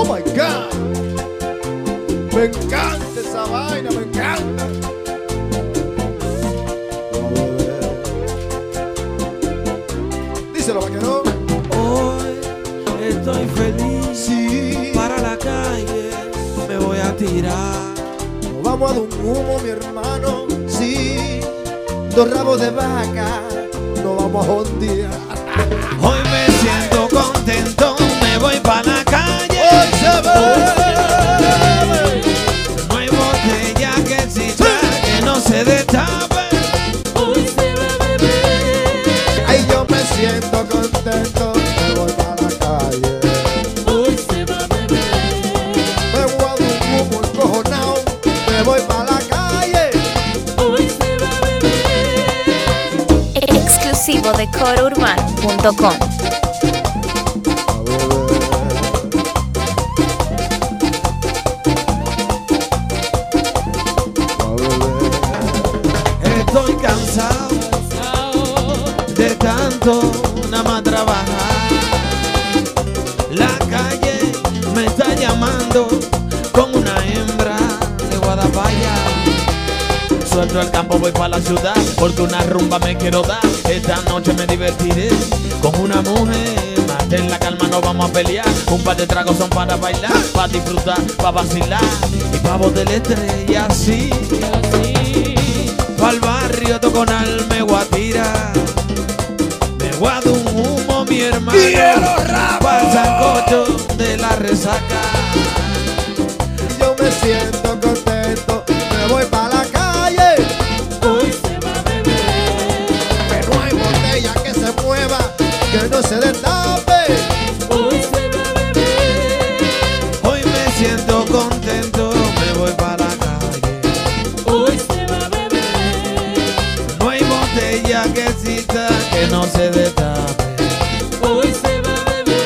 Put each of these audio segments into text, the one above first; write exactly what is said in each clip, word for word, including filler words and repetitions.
Oh my God. Me encanta esa vaina, me encanta. Díselo, vaquero. Hoy estoy feliz, sí. Para la calle me voy a tirar. Nos vamos a dar un humo, mi hermano. Sí. Dos rabos de vaca. Nos vamos a jondear. Hoy me siento contento, me voy para la calle. Hoy se ve. No hay botella que exista, sí, que no se destape. Hoy se va a beber. Ay, yo me siento contento, me voy para la calle. Hoy se va a beber. Me voy a dar un humo encojonado, me voy para la calle. Hoy se va a beber. Exclusivo de coro urbano punto com. Estoy cansado de tanto nada más trabajar. La calle me está llamando con una hembra de Guadalajara. Suelto el campo, voy para la ciudad porque una rumba me quiero dar. Esta noche me divertiré con una mujer. Mantén la calma, no vamos a pelear. Un par de tragos son para bailar, para disfrutar, para vacilar y para botar la estrella así. Pa'l barrio Toconal me voy a tirar. Me voy a dar un humo, mi hermano. Pa'l sancocho de la resaca. Yo me siento contento, me voy para la calle. Hoy se va a beber. Que no hay botella que se mueva, que no se destape. Hoy se va a beber. Hoy me siento contento, me voy para la calle. Hoy se va a beber. No hay botella que exista que no se destape. Hoy se va a beber.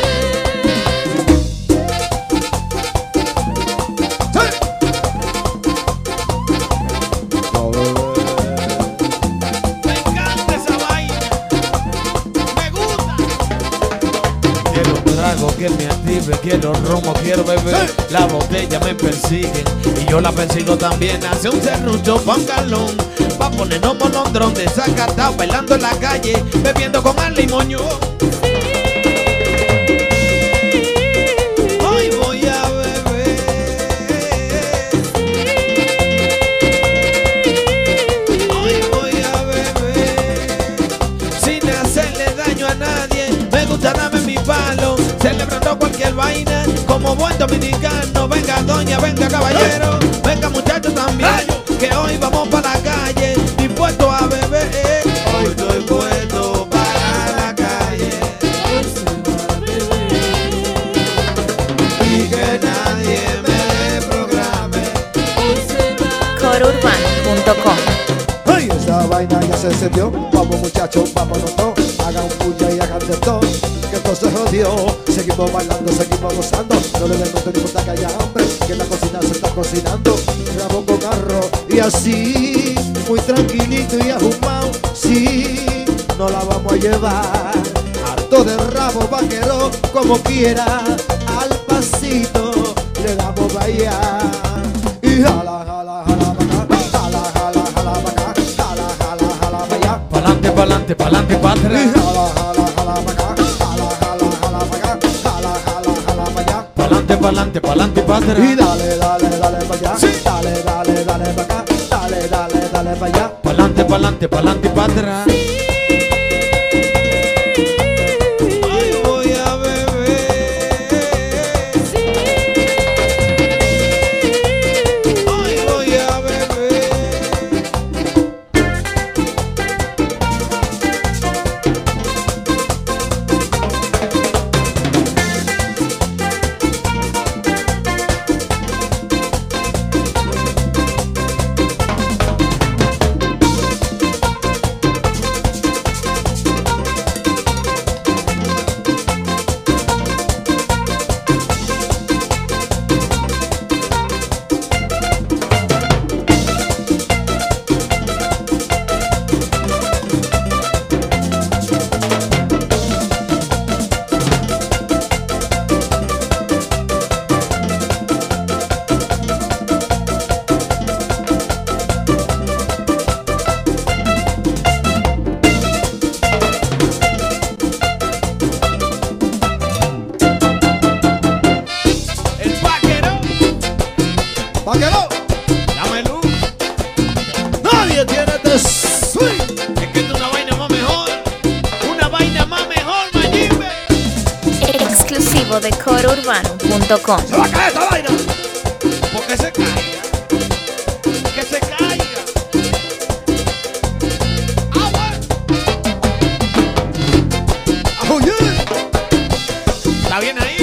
Me encanta esa vaina, me gusta. Quiero un trago que me active, quiero romo, quiero beber. La botella me persigue y yo la persigo también. Hace un serrucho pa' un galón, pa' ponernos molondrón desacatado, bailando en la calle, bebiendo con al limoño. Hoy voy a beber. Hoy voy a beber sin hacerle daño a nadie. Me gusta darme mi palo, celebrando cualquier vaina como buen dominicano. Venga doña, venga caballero, venga muchachos también, que hoy vamos para la calle, dispuesto a beber. Hoy estoy puesto para la calle y que nadie me desprograme. Hoy se va a coro urbano punto com. Ay, esa vaina ya se encendió. Vamos muchachos, vámonos todos. Hagan puya y hagan de todo, que esto se jodió. Seguimos bailando, seguimos gozando. No le den cuenta ni importa que haya hambre, que en la cocina se está cocinando. Rabo con arroz y así, muy tranquilito y ahumado. Sí, no la vamos a llevar. Harto de rabo vaquero, como quiera. Al pasito le damos bailar. Y jala, jala, jala, vaca. Jala, jala, jala, vaca. Jala, jala, jala, vaya. Pa'lante, pa'lante, pa'lante, pa' Y atrás. jala, jala, jala, vaca. Jala, jala, jala, vaca. Jala, jala, jala, vaya. Pa'lante, pa'lante, pa'lante, pa' Y atrás. dale, dale, dale para allá. Sí. Dale, dale, dale para acá. Dale, dale, dale para allá. Pa'lante, pa'lante, pa'lante, pa' atrás. Hoy voy a beber. Hoy voy a beber. Vaquero. Dame luz. Nadie tiene este swing. Es que es una vaina más mejor. Una vaina más mejor, Mayimbe. Exclusivo de coro urbano punto com. Se va a caer esta vaina. Porque se caiga. Que se caiga. ¡Agua! ¡Ah, oye! ¿Está bien ahí?